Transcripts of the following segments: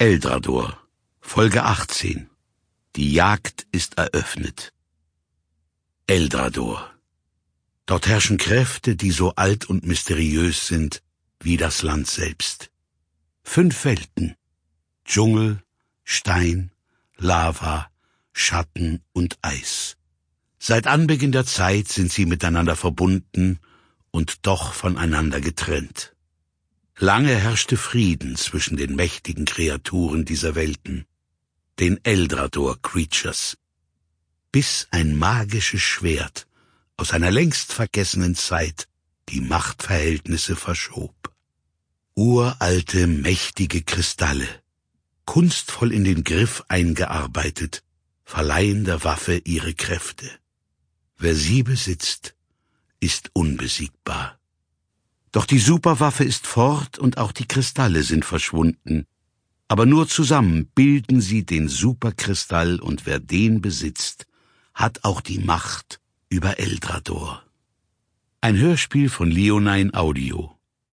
Eldrador, Folge 18. Die Jagd ist eröffnet. Eldrador. Dort herrschen Kräfte, die so alt und mysteriös sind wie das Land selbst. 5 Welten: Dschungel, Stein, Lava, Schatten und Eis. Seit Anbeginn der Zeit sind sie miteinander verbunden und doch voneinander getrennt. Lange herrschte Frieden zwischen den mächtigen Kreaturen dieser Welten, den Eldrador Creatures, bis ein magisches Schwert aus einer längst vergessenen Zeit die Machtverhältnisse verschob. Uralte, mächtige Kristalle, kunstvoll in den Griff eingearbeitet, verleihen der Waffe ihre Kräfte. Wer sie besitzt, ist unbesiegbar. Doch die Superwaffe ist fort und auch die Kristalle sind verschwunden. Aber nur zusammen bilden sie den Superkristall, und wer den besitzt, hat auch die Macht über Eldrador. Ein Hörspiel von Leonine Audio.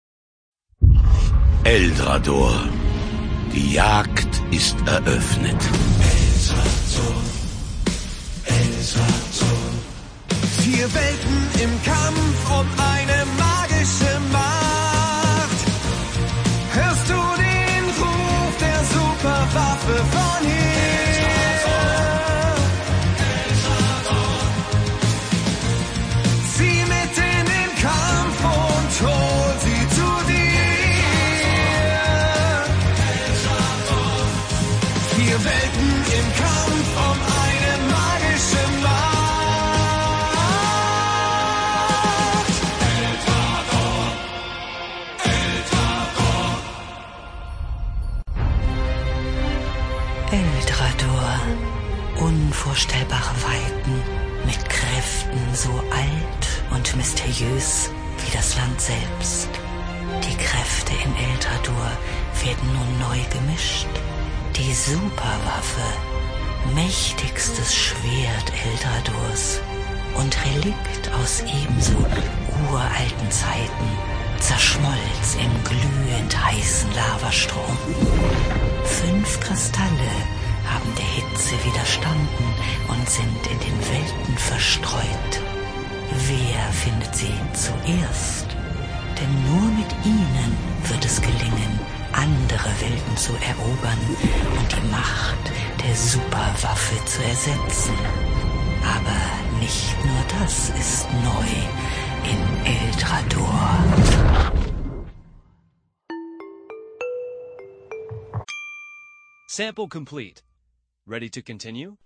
Eldrador. Die Jagd ist eröffnet. Eldrador. Eldrador. 4 Welten im Kampf um eine magische Macht. Hörst du den Ruf der Superwaffe von hier? Eldrador. Zieh mit in den Kampf und hol sie zu dir. Eldrador. 4 Welten im Kampf um eine magische Macht. Eldrador, unvorstellbare Weiten mit Kräften so alt und mysteriös wie das Land selbst. Die Kräfte in Eldrador werden nun neu gemischt. Die Superwaffe, mächtigstes Schwert Eldradors und Relikt aus ebenso uralten Zeiten, zerschmolz im glühend heißen Lavastrom. 5 Kristalle haben der Hitze widerstanden und sind in den Welten verstreut. Wer findet sie zuerst? Denn nur mit ihnen wird es gelingen, andere Welten zu erobern und die Macht der Superwaffe zu ersetzen. Aber nicht nur das ist neu in Eldrador. Sample complete. Ready to continue?